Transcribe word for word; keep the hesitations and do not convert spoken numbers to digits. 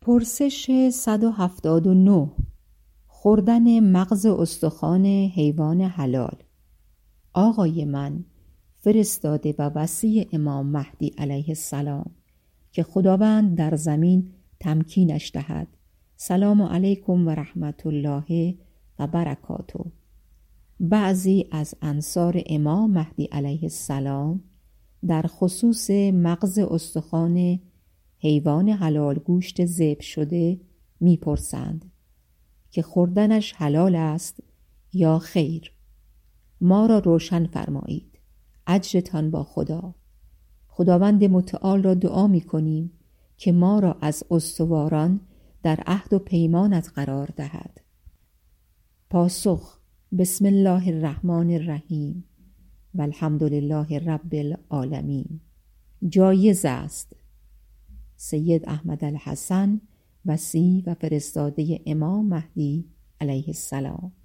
پرسش صد و هفتاد و نه. خوردن مغز استخوان حیوان حلال. آقای من، فرستاده و وصی امام مهدی علیه السلام، که خداوند در زمین تمکینش دهد، سلام علیکم و رحمت الله و برکاته، بعضی از انصار امام مهدی علیه السلام در خصوص مغز استخوان حیوان حلال گوشت ذبح شده می‌پرسند که خوردنش حلال است یا خیر. ما را روشن فرمایید. اجرتان با خدا. خداوند متعال را دعا می‌کنیم که ما را از استواران در عهد و پیمانت قرار دهد. پاسخ: بسم الله الرحمن الرحیم و الحمد لله رب العالمین. جایز است. سید احمد الحسن، وصی و فرستاده امام مهدی علیه السلام.